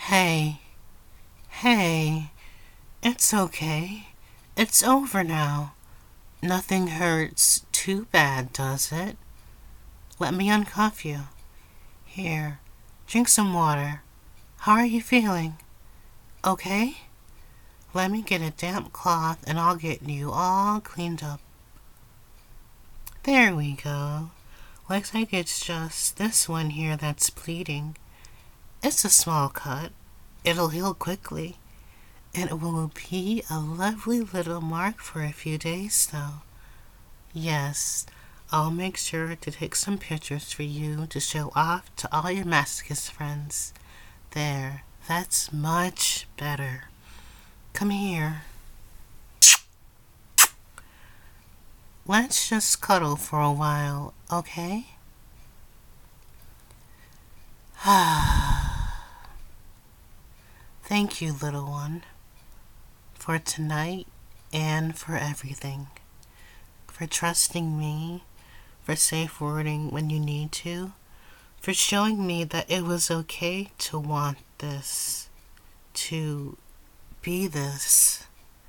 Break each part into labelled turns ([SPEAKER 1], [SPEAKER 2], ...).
[SPEAKER 1] Hey, hey, it's okay. It's over now. Nothing hurts too bad, does it? Let me uncuff you. Here, drink some water. How are you feeling? Okay? Let me get a damp cloth and I'll get you all cleaned up. There we go. Looks like it's just this one here that's bleeding. It's a small cut. It'll heal quickly. And it will be a lovely little mark for a few days, though. Yes, I'll make sure to take some pictures for you to show off to all your masochist friends. There, that's much better. Come here. Let's just cuddle for a while, okay? Thank you, little one, for tonight and for everything. For trusting me, for safe wording when you need to, for showing me that it was okay to want this, to be this.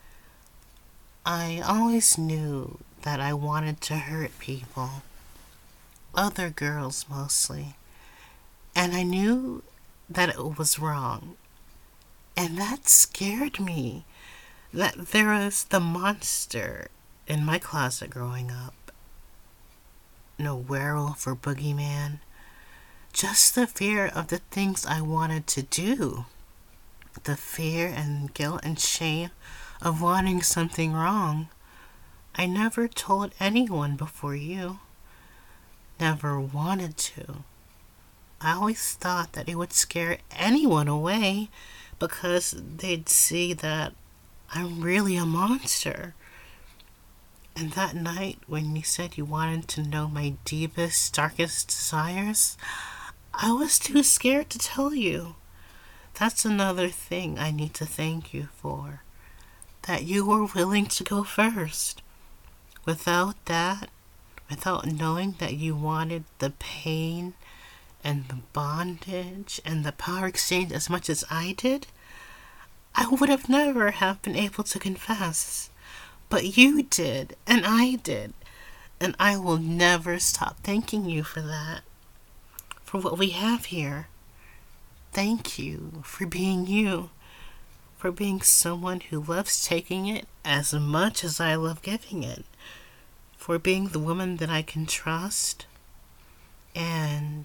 [SPEAKER 1] I always knew that I wanted to hurt people, other girls mostly, and I knew that it was wrong. And that scared me, that there was the monster in my closet growing up. No werewolf or boogeyman, just the fear of the things I wanted to do. The fear and guilt and shame of wanting something wrong. I never told anyone before you. Never wanted to. I always thought that it would scare anyone away because they'd see that I'm really a monster. And that night when you said you wanted to know my deepest, darkest desires, I was too scared to tell you. That's another thing I need to thank you for. That you were willing to go first. Without that, without knowing that you wanted the pain and the bondage and the power exchange as much as I did, I would have never have been able to confess. But you did, and I did, and I will never stop thanking you for that, for what we have here. Thank you for being you, for being someone who loves taking it as much as I love giving it, for being the woman that I can trust and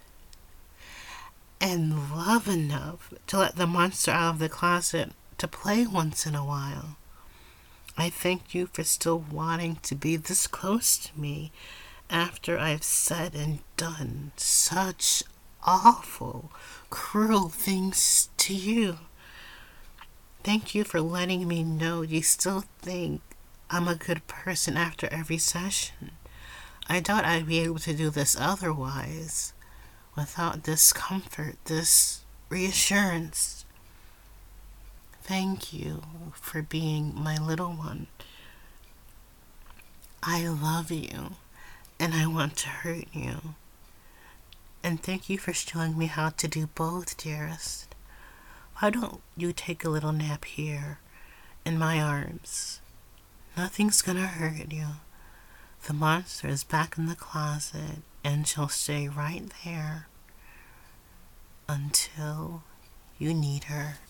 [SPEAKER 1] love enough to let the monster out of the closet to play once in a while. I thank you for still wanting to be this close to me after I've said and done such awful, cruel things to you. Thank you for letting me know you still think I'm a good person after every session. I doubt I'd be able to do this otherwise, without this comfort, this reassurance. Thank you for being my little one. I love you, and I want to hurt you. And thank you for showing me how to do both, dearest. Why don't you take a little nap here, in my arms? Nothing's gonna hurt you. The monster is back in the closet, and she'll stay right there until you need her.